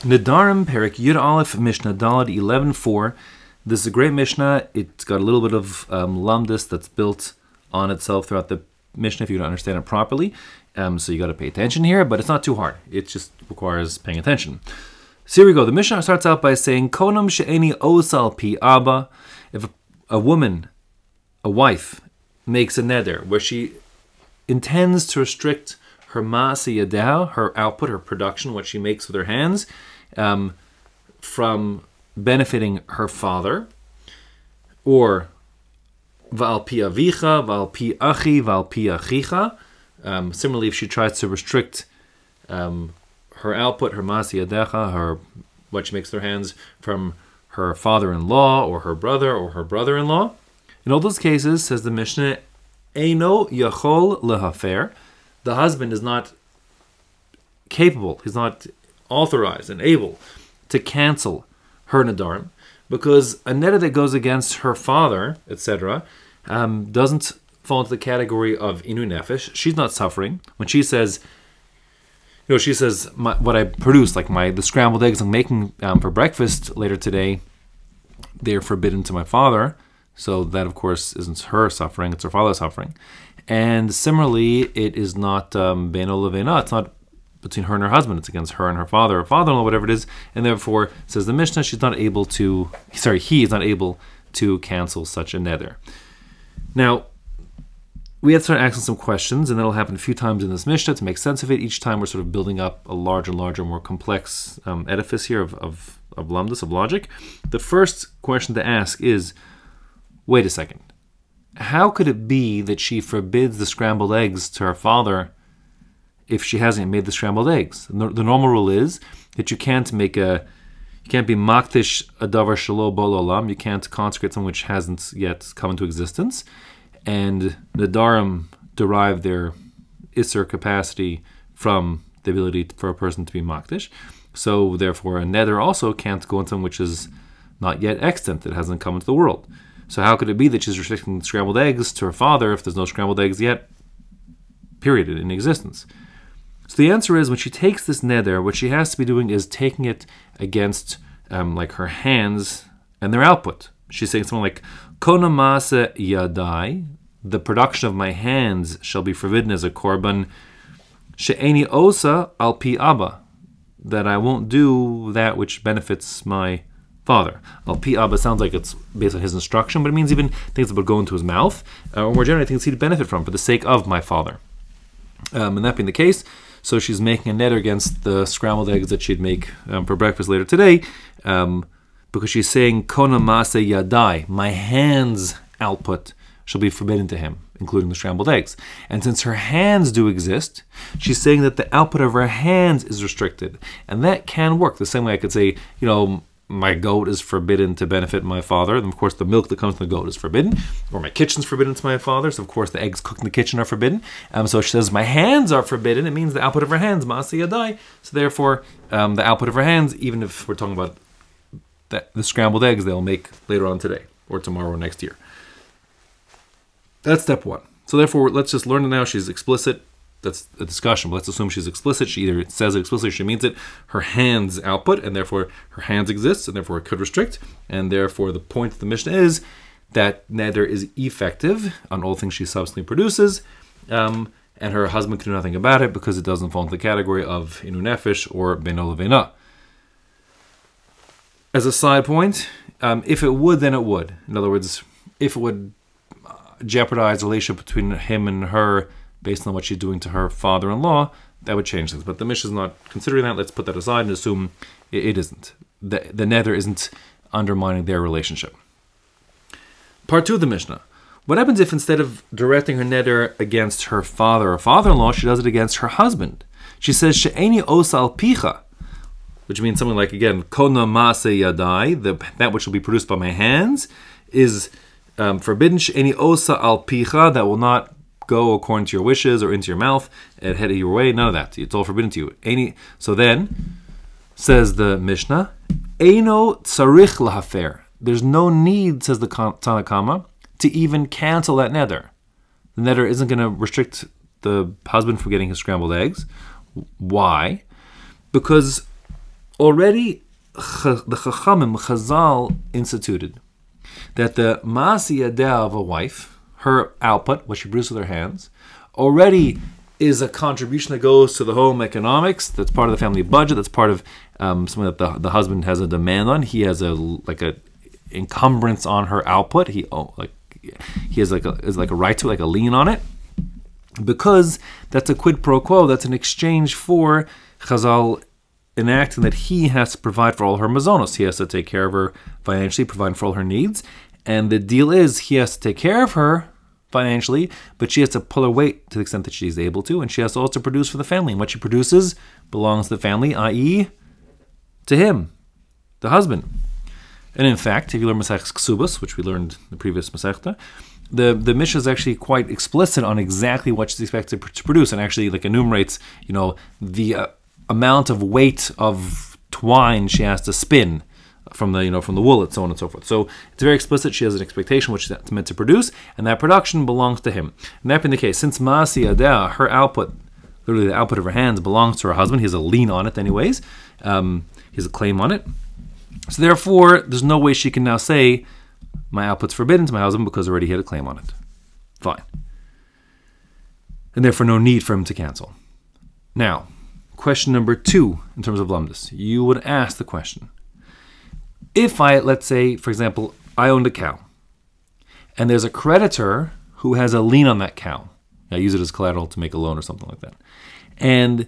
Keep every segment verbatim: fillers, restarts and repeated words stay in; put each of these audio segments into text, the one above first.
Nedarim Perik Yud Aleph Mishnah Dalad eleven four. This is a great Mishnah. It's got a little bit of um, lamdus that's built on itself throughout the Mishnah if you don't understand it properly. Um, so you got to pay attention here, but it's not too hard. It just requires paying attention. So here we go. The Mishnah starts out by saying, Konam she'eni osal pi abba. If a, a woman, a wife, makes a neder where she intends to restrict her ma'aseh yadeha, her output, her production, what she makes with her hands, um, from benefiting her father, or va'al pi avicha, va'al pi achi, va'al pi achicha. Um, similarly, if she tries to restrict um, her output, her ma'aseh yadeha, her what she makes with her hands, from her father-in-law or her brother or her brother-in-law, in all those cases, says the Mishnah, Eino yachol lehafer. The husband is not capable, he's not authorized and able to cancel her nedarim, because a neder that goes against her father, et cetera, um, doesn't fall into the category of inu nefesh. She's not suffering. When she says, you know, she says, my, what I produce, like my the scrambled eggs I'm making um, for breakfast later today, they're forbidden to my father. So that, of course, isn't her suffering, it's her father's suffering. And similarly, it is not um, Beno Levena, it's not between her and her husband, it's against her and her father, or father-in-law, whatever it is. And therefore, says the Mishnah, she's not able to, sorry, he is not able to cancel such a neder. Now, we have to start asking some questions, and that'll happen a few times in this Mishnah to make sense of it. Each time we're sort of building up a larger, larger, more complex um, edifice here of, of, of lamdus, of logic. The first question to ask is, wait a second. How could it be that she forbids the scrambled eggs to her father if she hasn't made the scrambled eggs? The, the normal rule is that you can't make a, you can't be maktish a davar shelo bo l'olam. You can't consecrate something which hasn't yet come into existence. And nedarim derive their isser capacity from the ability for a person to be maktish. So therefore, a neder also can't go into something which is not yet extant, that hasn't come into the world. So how could it be that she's restricting scrambled eggs to her father if there's no scrambled eggs yet, period, in existence? So the answer is, when she takes this neder, what she has to be doing is taking it against um, like her hands and their output. She's saying something like, Kona ma'aseh yadai, the production of my hands shall be forbidden as a korban, she'eni osa al pi abba, that I won't do that which benefits my father. Al pi abba sounds like it's based on his instruction, but it means even things that would go into his mouth, uh, or more generally things he'd benefit from for the sake of my father. Um, and that being the case, so she's making a neder against the scrambled eggs that she'd make um, for breakfast later today, um, because she's saying, Kona ma'aseh yadai, my hands' output shall be forbidden to him, including the scrambled eggs. And since her hands do exist, she's saying that the output of her hands is restricted. And that can work. The same way I could say, you know, my goat is forbidden to benefit my father. And of course, the milk that comes from the goat is forbidden. Or my kitchen's forbidden to my father. So of course, the eggs cooked in the kitchen are forbidden. Um, so she says, my hands are forbidden. It means the output of her hands, ma'aseh yadai. So therefore, um, the output of her hands, even if we're talking about that, the scrambled eggs they'll make later on today, or tomorrow, or next year. That's step one. So therefore, let's just learn it now. She's explicit. That's a discussion, but let's assume she's explicit. She either says it explicitly or she means it. Her hands output, and therefore her hands exist, and therefore it could restrict. And therefore the point of the Mishnah is that neder is effective on all things she subsequently produces, um, and her husband can do nothing about it because it doesn't fall into the category of inu nefesh or beno levena. As a side point, um, if it would, then it would. In other words, if it would jeopardize the relationship between him and her based on what she's doing to her father-in-law, that would change things. But the Mishnah is not considering that. Let's put that aside and assume it, it isn't. The, the neder isn't undermining their relationship. Part two of the Mishnah. What happens if instead of directing her neder against her father or father-in-law, she does it against her husband? She says, she'eni osa al picha, which means something like, again, kona ma'aseh yadai, the, that which will be produced by my hands, is um, forbidden. She'eni osa al picha, that will not go according to your wishes or into your mouth and head your way. None of that. It's all forbidden to you. Any, so then, says the Mishnah, Eino tsarich lahafer. There's no need, says the Tanna Kama, to even cancel that neder. The neder isn't going to restrict the husband from getting his scrambled eggs. Why? Because already the Chachamim, Chazal, instituted that the Ma'asi Yadeh of a wife, her output, what she produces with her hands, already is a contribution that goes to the home economics. That's part of the family budget. That's part of um, something that the, the husband has a demand on. He has a like a encumbrance on her output. He oh, like he has like a is like a right to it, like a lien on it, because that's a quid pro quo. That's an exchange for Chazal enacting that he has to provide for all her mazonos. He has to take care of her financially, provide for all her needs. And the deal is he has to take care of her financially, but she has to pull her weight to the extent that she's able to, and she has to also produce for the family. And what she produces belongs to the family, that is to him, the husband. And in fact, if you learn Masechtas Ksubos, which we learned in the previous Masechta, the, the Mishnah is actually quite explicit on exactly what she's expected to produce, and actually like enumerates, you know, the uh, amount of weight of twine she has to spin from the you know from the wool, and so on and so forth. So it's very explicit. She has an expectation which she's meant to produce, and that production belongs to him. And that being the case, since Ma'asi Yadeh, her output, literally the output of her hands, belongs to her husband. He has a lien on it, anyways. Um, he has a claim on it. So therefore, there's no way she can now say my output's forbidden to my husband because already he had a claim on it. Fine, and therefore no need for him to cancel. Now, question number two in terms of lumdus, you would ask the question. If I, let's say, for example, I owned a cow, and there's a creditor who has a lien on that cow. I use it as collateral to make a loan or something like that. And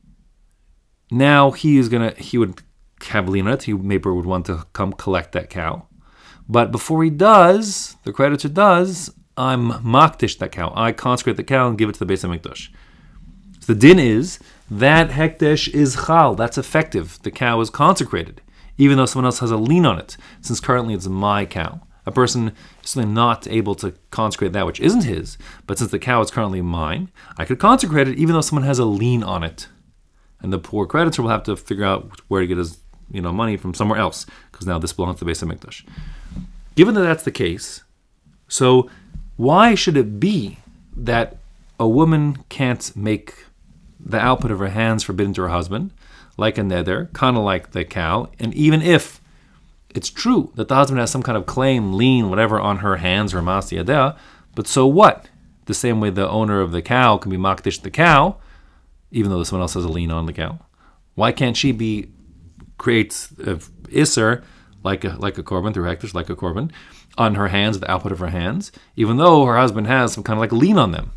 now he is gonna, he would have a lien on it. He maybe would want to come collect that cow. But before he does, the creditor does, I'm makdish that cow. I consecrate the cow and give it to the Beis HaMikdash. So the din is that hekdesh is chal. That's effective. The cow is consecrated, even though someone else has a lien on it, since currently it's my cow. A person is certainly not able to consecrate that which isn't his, but since the cow is currently mine, I could consecrate it even though someone has a lien on it. And the poor creditor will have to figure out where to get his you know, money from somewhere else, because now this belongs to the Beis HaMikdash. Given that that's the case, so why should it be that a woman can't make the output of her hands forbidden to her husband, like a neder, kind of like the cow, and even if it's true that the husband has some kind of claim, lien, whatever, on her hands or Ma'asi Yadeh, but so what? The same way the owner of the cow can be makdish the cow, even though someone else has a lien on the cow. Why can't she be create uh, iser like a like a korban through hekdesh, like a korban, on her hands, the output of her hands, even though her husband has some kind of like lien on them?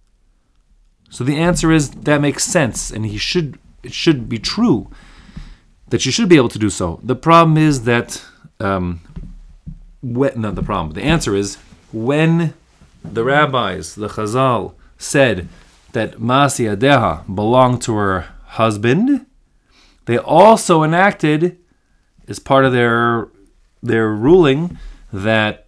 So the answer is that makes sense, and he should it should be true that she should be able to do so. The problem is that, um, when, not the problem, the answer is when the rabbis, the Chazal, said that Ma'asi Yadeh belonged to her husband, they also enacted, as part of their their ruling, that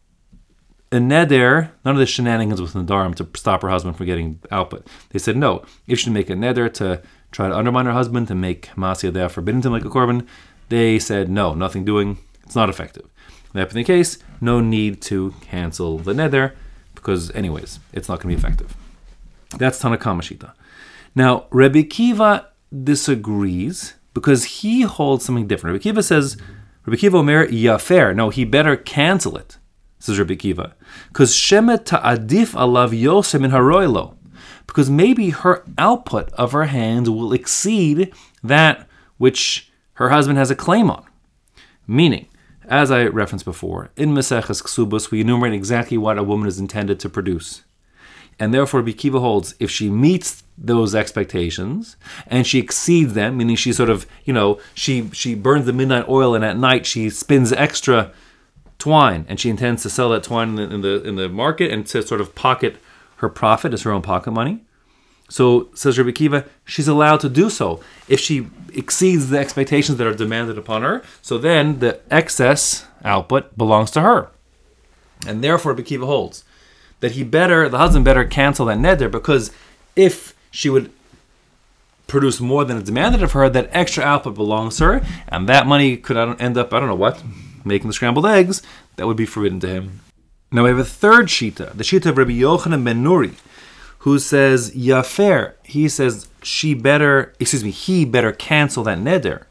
a neder, none of the shenanigans with Nadarim to stop her husband from getting output. They said no. If she make a neder to try to undermine her husband, to make Ma'asi Yadeh forbidden to him like a korban, they said no, nothing doing, it's not effective. That being the case, no need to cancel the neder, because anyways, it's not going to be effective. That's Tanakama Shita. Now, Rebbe Kiva disagrees, because he holds something different. Rebbe Kiva says, Rebbe Kiva Omer yafer, no, he better cancel it, says Rebbe Kiva, because shemet ta'adif alav yosem in haroilo, because maybe her output of her hands will exceed that which her husband has a claim on. Meaning, as I referenced before, in Maseches Ksubos, we enumerate exactly what a woman is intended to produce. And therefore, Rebbe Kiva holds, if she meets those expectations and she exceeds them, meaning she sort of, you know, she she burns the midnight oil, and at night she spins extra twine, and she intends to sell that twine in the in the, in the market and to sort of pocket her profit as her own pocket money. So, says Rebbe Kiva, she's allowed to do so if she exceeds the expectations that are demanded upon her. So then the excess output belongs to her. And therefore, Rebbe Kiva holds that he better, the husband better cancel that neder, because if she would produce more than is demanded of her, that extra output belongs to her, and that money could end up, I don't know what, making the scrambled eggs, that would be forbidden to him. Now we have a third shita, the shita of Rabbi Yochanan ben Nuri, who says, yafer, he says she better, excuse me, he better cancel that neder.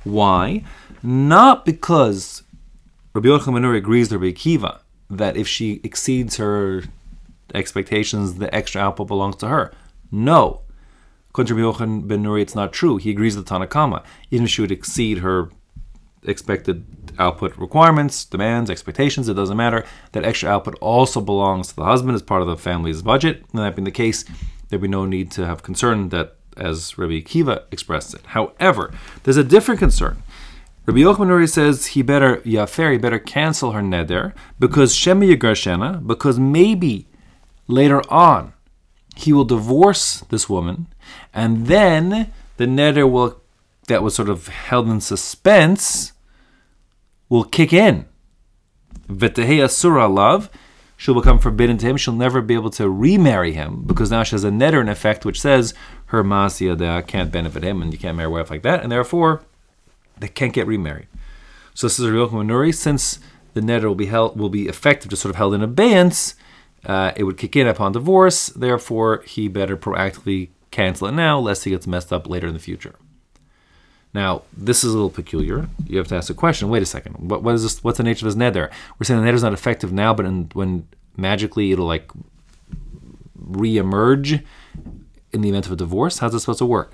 Why? Not because Rabbi Yochanan ben Nuri agrees with Rabbi Akiva that if she exceeds her expectations, the extra output belongs to her. No. According to Rabbi Yochanan ben Nuri, it's not true. He agrees with Tanna Kama. Even if she would exceed her expected output requirements, demands, expectations, it doesn't matter. That extra output also belongs to the husband as part of the family's budget. And that being the case, there'd be no need to have concern that, as Rabbi Akiva expressed it. However, there's a different concern. Rabbi Yochanan ben Nuri says he better yafer, he better cancel her neder because Shema Yigarshena, because maybe later on he will divorce this woman, and then the neder will that was sort of held in suspense will kick in. V'tehei asura alav, she'll become forbidden to him. She'll never be able to remarry him because now she has a neder in effect which says her ma'asiyah can't benefit him and you can't marry a wife like that, and therefore they can't get remarried. So this is Rabbi Yochanan ben Nuri. Since the neder will be held, will be effective, just sort of held in abeyance, uh, it would kick in upon divorce. Therefore, he better proactively cancel it now, lest he gets messed up later in the future. Now, this is a little peculiar. You have to ask a question. Wait a second. What, what is this? What's the nature of his neder? We're saying the neder is not effective now, but in, when magically it'll like re-emerge in the event of a divorce. How's this supposed to work?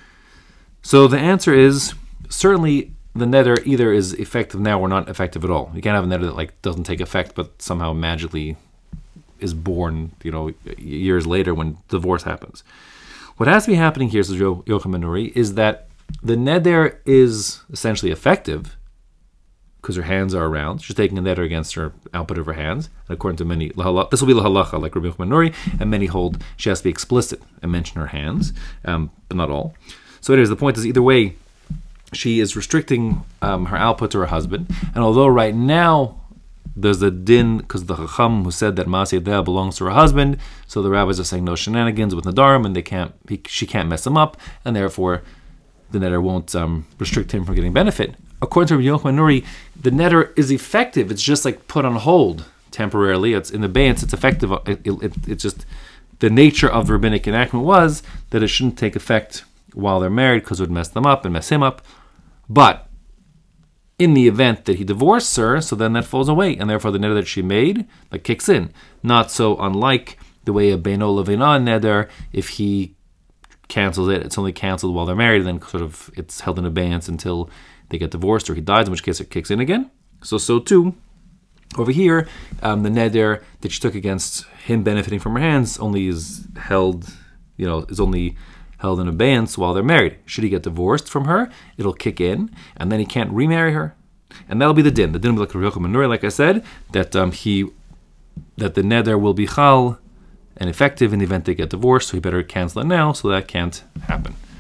So the answer is certainly the neder either is effective now or not effective at all. You can't have a neder that like doesn't take effect, but somehow magically is born, you know, years later when divorce happens. What has to be happening here, says Yochanan ben Nuri, is that the neder is essentially effective because her hands are around. She's taking a neder against her output of her hands. And according to many, this will be lahalacha, like Rabbi Yochanan ben Nuri, and many hold she has to be explicit and mention her hands, um, but not all. So anyways, the point is either way, she is restricting um, her output to her husband. And although right now there's the din, because the Chacham who said that Ma'aseh belongs to her husband, so the rabbis are saying no shenanigans with Nadarim, and they can't, he, she can't mess him up, and therefore the neder won't um, restrict him from getting benefit. According to Rabbi Yochanan ben Nuri, the neder is effective. It's just like put on hold temporarily. It's in abeyance. It's effective. It, it, it, it's just the nature of the rabbinic enactment was that it shouldn't take effect while they're married because it would mess them up and mess him up. But in the event that he divorced her, so then that falls away, and therefore the neder that she made like kicks in. Not so unlike the way a beino levina neder, if he cancels it, it's only canceled while they're married, and then sort of it's held in abeyance until they get divorced or he dies, in which case it kicks in again. So, so too, over here, um, the neder that she took against him benefiting from her hands only is held, you know, is only held in abeyance while they're married. Should he get divorced from her, it'll kick in, and then he can't remarry her, and that'll be the din. The din will be like Rabbi Yochanan ben Nuri, like I said, that um, he, that the neder will be chal and effective in the event they get divorced, so he better cancel it now, so that can't happen.